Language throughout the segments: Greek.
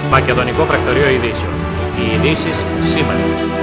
Μακεδονικό Πρακτορείο Ειδήσεων. Οι ειδήσεις σήμερα.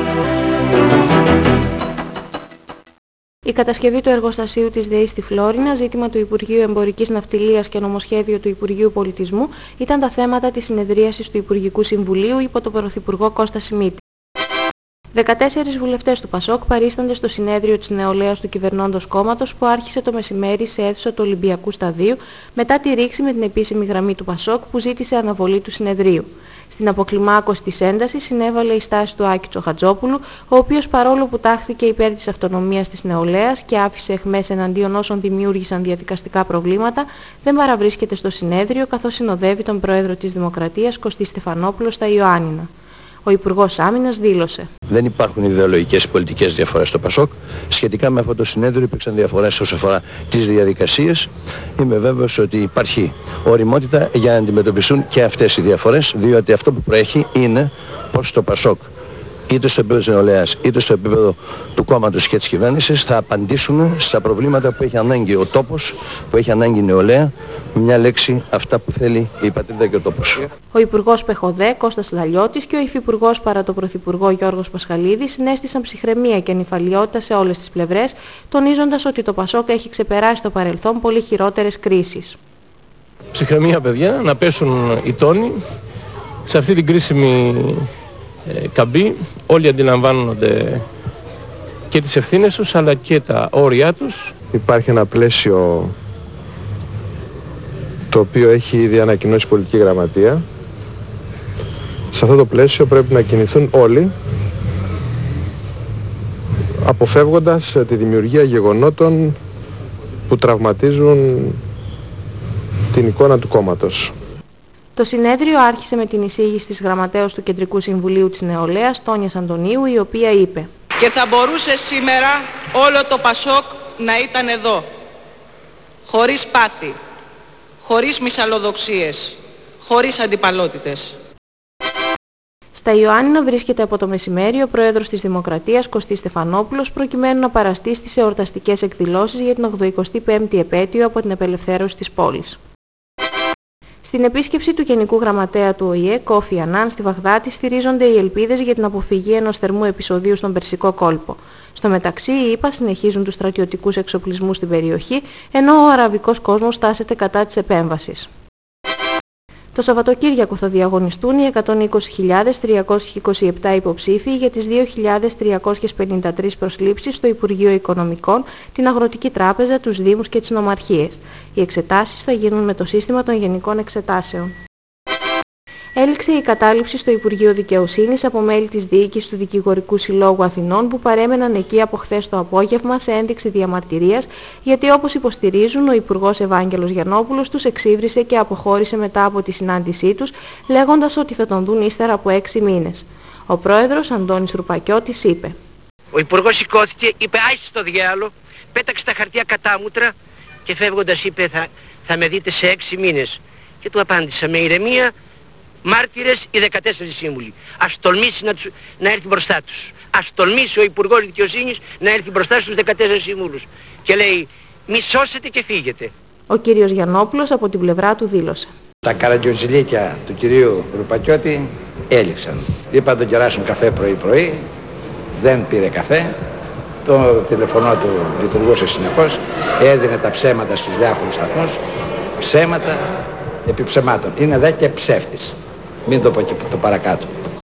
Η κατασκευή του εργοστασίου της ΔΕΗ στη Φλόρινα, ζήτημα του Υπουργείου Εμπορικής Ναυτιλίας και νομοσχέδιο του Υπουργείου Πολιτισμού ήταν τα θέματα της συνεδρίασης του Υπουργικού Συμβουλίου υπό τον Πρωθυπουργό Κώστα Σιμίτη. 14 βουλευτές του ΠΑΣΟΚ παρίστανται στο συνέδριο της νεολαίας του κυβερνώντος κόμματος που άρχισε το μεσημέρι σε αίθουσα του Ολυμπιακού Σταδίου μετά τη ρήξη με την επίσημη γραμμή του ΠΑΣΟΚ που ζήτησε αναβολή του συνεδρίου. Στην αποκλιμάκωση της έντασης συνέβαλε η στάση του Άκη Τσοχατζόπουλου, ο οποίος παρόλο που τάχθηκε υπέρ της αυτονομίας της νεολαίας και άφησε εχμές εναντίον όσων δημιούργησαν διαδικαστικά προβλήματα, δεν παραβρίσκεται στο συνέδριο καθώς συνοδεύει τον πρόεδρο της Δημοκρατίας Κωστή Στεφανόπουλο στα Ιωάννινα. Ο Υπουργός Άμυνας δήλωσε: Δεν υπάρχουν ιδεολογικές πολιτικές διαφορές στο ΠΑΣΟΚ. Σχετικά με αυτό το συνέδριο υπήρξαν διαφορές όσο αφορά τις διαδικασίες. Είμαι βέβαιος ότι υπάρχει ωριμότητα για να αντιμετωπιστούν και αυτές οι διαφορές, διότι αυτό που προέχει είναι πως το ΠΑΣΟΚ, είτε στο επίπεδο της νεολαίας είτε στο επίπεδο του κόμματος και της κυβέρνησης, θα απαντήσουν στα προβλήματα που έχει ανάγκη ο τόπος, που έχει ανάγκη η νεολαία, με μια λέξη αυτά που θέλει η πατρίδα και ο τόπος. Ο Υπουργός ΠΕΧΟΔΕ Κώστας Λαλιώτης και ο Υφυπουργός παρά τον Πρωθυπουργό Γιώργος Πασχαλίδης συνέστησαν ψυχραιμία και ανυφαλιότητα σε όλες τις πλευρές, τονίζοντας ότι το ΠΑΣΟΚ έχει ξεπεράσει στο παρελθόν πολύ χειρότερες κρίσεις. Ψυχραιμία, παιδιά, να πέσουν οι τόνοι σε αυτή την κρίσιμη καμπή. Όλοι αντιλαμβάνονται και τις ευθύνες τους αλλά και τα όρια τους. Υπάρχει ένα πλαίσιο το οποίο έχει ήδη ανακοινώσει η Πολιτική Γραμματεία. Σε αυτό το πλαίσιο πρέπει να κινηθούν όλοι, αποφεύγοντας τη δημιουργία γεγονότων που τραυματίζουν την εικόνα του κόμματος. Το συνέδριο άρχισε με την εισήγηση της γραμματέως του Κεντρικού Συμβουλίου της Νεολαίας, Τόνιας Αντωνίου, η οποία είπε: «Και θα μπορούσε σήμερα όλο το ΠΑΣΟΚ να ήταν εδώ, χωρίς πάθη, χωρίς μυσαλλοδοξίες, χωρίς αντιπαλότητες». Στα Ιωάννινα βρίσκεται από το μεσημέρι ο πρόεδρος της Δημοκρατίας Κωστής Στεφανόπουλος προκειμένου να παραστεί στις εορταστικές εκδηλώσεις για την 85η επέτειο από την απελευθέρωση της πόλης. Στην επίσκεψη του Γενικού Γραμματέα του ΟΗΕ, Κόφι Ανάν, στη Βαγδάτη στηρίζονται οι ελπίδες για την αποφυγή ενός θερμού επεισοδίου στον Περσικό κόλπο. Στο μεταξύ, οι ΗΠΑ συνεχίζουν τους στρατιωτικούς εξοπλισμούς στην περιοχή, ενώ ο αραβικός κόσμος στάσεται κατά της επέμβασης. Το Σαββατοκύριακο θα διαγωνιστούν οι 120.327 υποψήφοι για τις 2.353 προσλήψεις στο Υπουργείο Οικονομικών, την Αγροτική Τράπεζα, τους Δήμους και τις Νομαρχίες. Οι εξετάσεις θα γίνουν με το σύστημα των γενικών εξετάσεων. Έληξε η κατάληψη στο Υπουργείο Δικαιοσύνης από μέλη της Διοίκησης του Δικηγορικού Συλλόγου Αθηνών που παρέμεναν εκεί από χθες το απόγευμα σε ένδειξη διαμαρτυρίας, γιατί όπως υποστηρίζουν ο Υπουργός Ευάγγελος Γιαννόπουλος τους εξύβρισε και αποχώρησε μετά από τη συνάντησή τους, λέγοντας ότι θα τον δουν ύστερα από 6 μήνες. Ο πρόεδρος Αντώνης Ρουπακιώτης είπε: Ο Υπουργός σηκώθηκε, είπε άχι στο διάλο, πέταξε τα χαρτιά κατάμουτρα και φεύγοντας είπε θα με δείτε σε 6 μήνες. Και του απάντησα με ηρεμία: μάρτυρες οι 14 σύμβουλοι. Ας τολμήσει να έρθει μπροστά τους. Ας τολμήσει ο Υπουργός Δικαιοσύνης να έρθει μπροστά στους 14 σύμβουλους. Και λέει: μη σώσετε και φύγετε. Ο κύριος Γιαννόπουλος από την πλευρά του δήλωσε: Τα καραντιοζηλίκια του κυρίου Ρουπακιώτη έληξαν. Είπα να τον κεράσουν καφέ πρωί-πρωί, δεν πήρε καφέ. Το τηλεφωνό του λειτουργούσε συνεχώς, έδινε τα ψέματα στους διάφορους σταθμούς. Ψέματα επί ψεμάτων. Είναι δε και ψεύτης. Μην το πω και το παρακάτω.